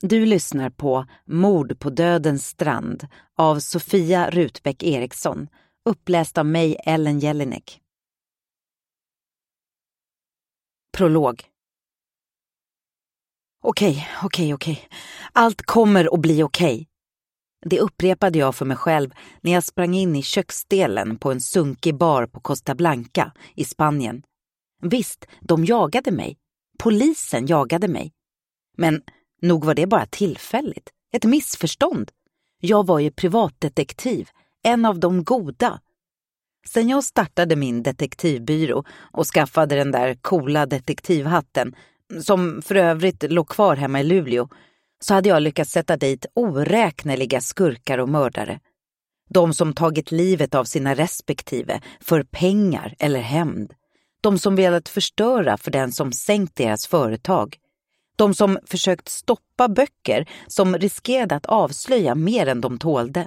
Du lyssnar på Mord på dödens strand av Sofia Rutbeck Eriksson, uppläst av mig, Ellen Jelinek. Prolog. Okej. Allt kommer att bli okej. Det upprepade jag för mig själv när jag sprang in i köksdelen på en sunkig bar på Costa Blanca i Spanien. Visst, de jagade mig. Polisen jagade mig. Men nog var det bara tillfälligt. Ett missförstånd. Jag var ju privatdetektiv. En av de goda. Sen jag startade min detektivbyrå och skaffade den där coola detektivhatten, som för övrigt låg kvar hemma i Luleå, så hade jag lyckats sätta dit oräkneliga skurkar och mördare. De som tagit livet av sina respektive för pengar eller hämnd. De som velat förstöra för den som sänkt deras företag. De som försökt stoppa böcker som riskerade att avslöja mer än de tålde.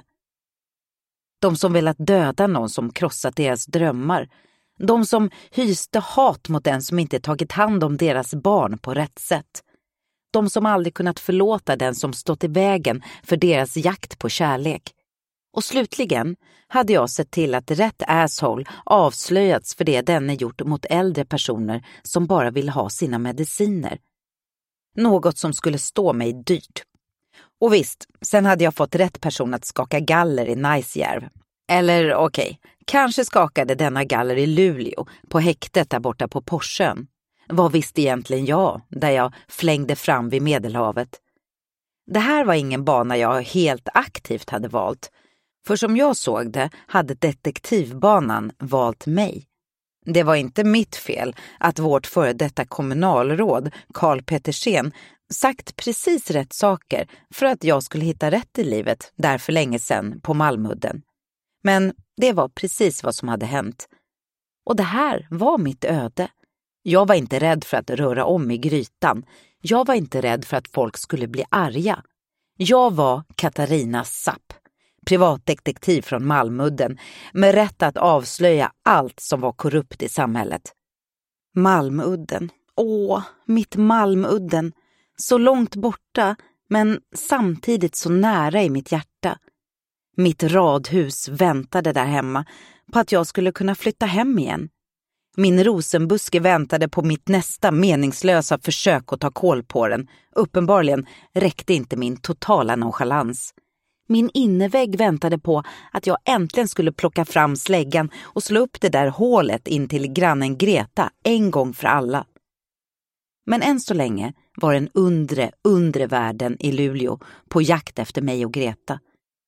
De som velat döda någon som krossat deras drömmar. De som hyste hat mot den som inte tagit hand om deras barn på rätt sätt. De som aldrig kunnat förlåta den som stått i vägen för deras jakt på kärlek. Och slutligen hade jag sett till att rätt asshole avslöjats för det denne gjort mot äldre personer som bara vill ha sina mediciner. Något som skulle stå mig dyrt. Och visst, sen hade jag fått rätt person att skaka galler i Naisjärv. Eller okej, kanske skakade denna galler i Luleå på häktet där borta på Porsön. Vad visste egentligen jag, där jag flängde fram vid Medelhavet? Det här var ingen bana jag helt aktivt hade valt. För som jag såg det hade detektivbanan valt mig. Det var inte mitt fel att vårt före detta kommunalråd, Carl Petersen, sagt precis rätt saker för att jag skulle hitta rätt i livet där för länge sedan på Malmudden. Men det var precis vad som hade hänt. Och det här var mitt öde. Jag var inte rädd för att röra om i grytan. Jag var inte rädd för att folk skulle bli arga. Jag var Katarina Zapp, privatdetektiv från Malmudden, med rätt att avslöja allt som var korrupt i samhället. Malmudden. Mitt Malmudden. Så långt borta, men samtidigt så nära i mitt hjärta. Mitt radhus väntade där hemma på att jag skulle kunna flytta hem igen. Min rosenbuske väntade på mitt nästa meningslösa försök att ta kål på den. Uppenbarligen räckte inte min totala nonchalans. Min innervägg väntade på att jag äntligen skulle plocka fram släggan och slå upp det där hålet in till grannen Greta en gång för alla. Men än så länge var den undre världen i Luleå på jakt efter mig och Greta.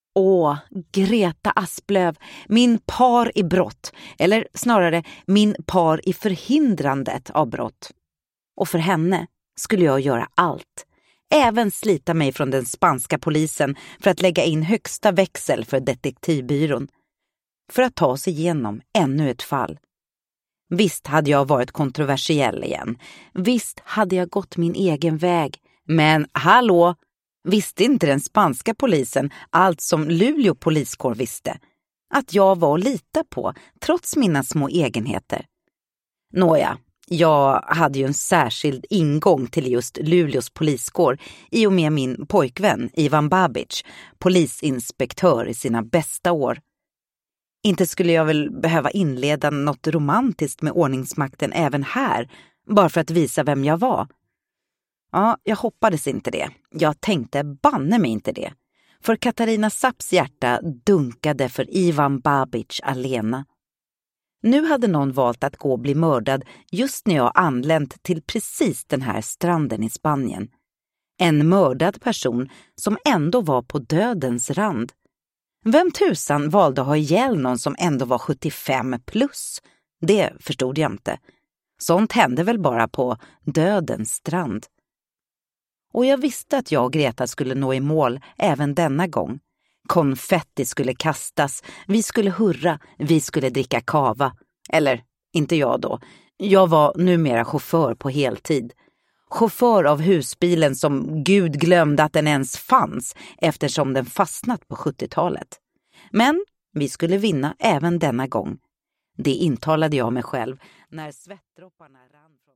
Greta Asplöv, min par i brott, eller snarare min par i förhindrandet av brott. Och för henne skulle jag göra allt. Även slita mig från den spanska polisen för att lägga in högsta växel för detektivbyrån. För att ta sig igenom ännu ett fall. Visst hade jag varit kontroversiell igen. Visst hade jag gått min egen väg. Men hallå, visste inte den spanska polisen allt som Luleå poliskår visste? Att jag var att lita på, trots mina små egenheter. Nåja, jag hade ju en särskild ingång till just Luleås poliskår i och med min pojkvän Ivan Babic, polisinspektör i sina bästa år. Inte skulle jag väl behöva inleda något romantiskt med ordningsmakten även här, bara för att visa vem jag var. Ja, jag hoppades inte det. Jag tänkte banne mig inte det. För Katarina Zapps hjärta dunkade för Ivan Babic alena. Nu hade någon valt att gå och bli mördad just när jag anlänt till precis den här stranden i Spanien. En mördad person som ändå var på dödens rand. Vem tusan valde att ha ihjäl någon som ändå var 75 plus? Det förstod jag inte. Sånt hände väl bara på dödens strand. Och jag visste att jag och Greta skulle nå i mål även denna gång. Konfetti skulle kastas, vi skulle hurra, vi skulle dricka kava. Eller, inte jag då. Jag var numera chaufför på heltid. Chaufför av husbilen som Gud glömde att den ens fanns eftersom den fastnat på 70-talet. Men vi skulle vinna även denna gång. Det intalade jag mig själv när svettdropparna rann.